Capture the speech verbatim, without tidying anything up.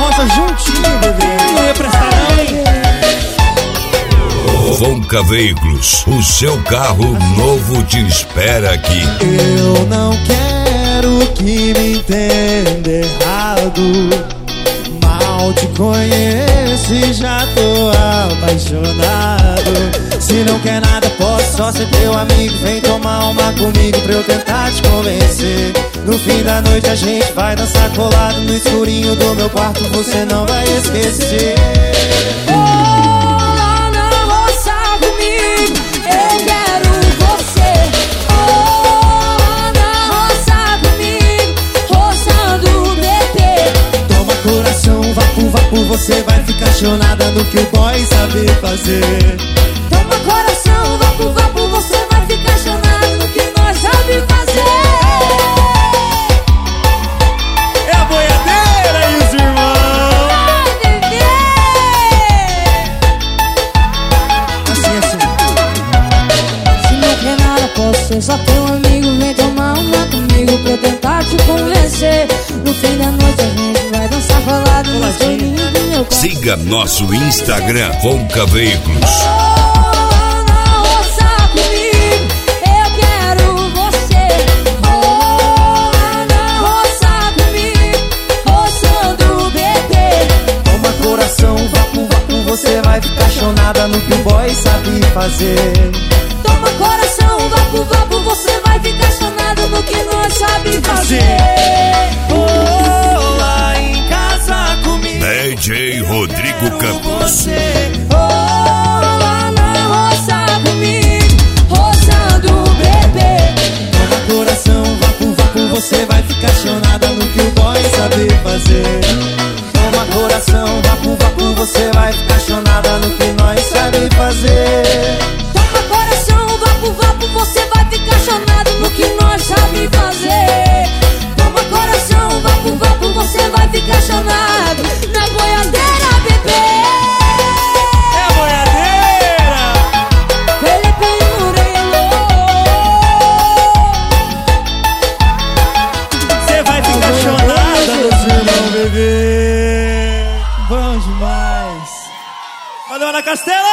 Roça juntinho, bebê. Não ia prestar não, hein? Vonca Veículos, o seu carro novo te espera aqui. Eu não quero que me entenda errado. Mal te conheço e já tô apaixonado. Se não quer nada, posso só ser teu amigo. Vem tomar uma comigo pra eu tentar te convencer. No fim da noite a gente vai dançar colado no escurinho do meu quarto, você não vai esquecer. Você vai ficar chonada no que o boy sabe fazer. Toma coração, vapo, vapo, você vai ficar chonada no que nós sabe fazer. É a boiadeira e os irmãos. Ai, bebê. Assim, assim. Se não quer nada, posso ser só teu amigo. Vem tomar uma comigo pra eu tentar te convencer. No fim da noite a gente vai dançar falado no escurinho. Siga nosso Instagram, Vonca Veículos. Oh, na roça comigo, eu quero você. Oh, na roça comigo, roçando o bebê. Toma coração, vapo, vapo, você vai ficar chonada no que o boy sabe fazer. Toma coração, vapo, vapo, você vai ficar chonado no que nós sabe fazer. Oh, lá em casa comigo, D J Rodrigo Campos. você. Oh, lá na roça comigo, roçando o bebê. Toma coração, vapo, vapo, você vai ficar chonada no que o boy sabe fazer. Toma coração, vapo, vapo, você vai ficar chonada no que nós sabe fazer. Toma coração, vapo, vapo, você vai ficar chonado no que nós sabe fazer. Toma coração, vapo, vapo, você vai ficar chonado na boiadeira, bebê. É a boiadeira. Felipe Murilo. Você vai ficar chonada, meus irmãos, bebê. Bom demais. Valeu, Ana Castela.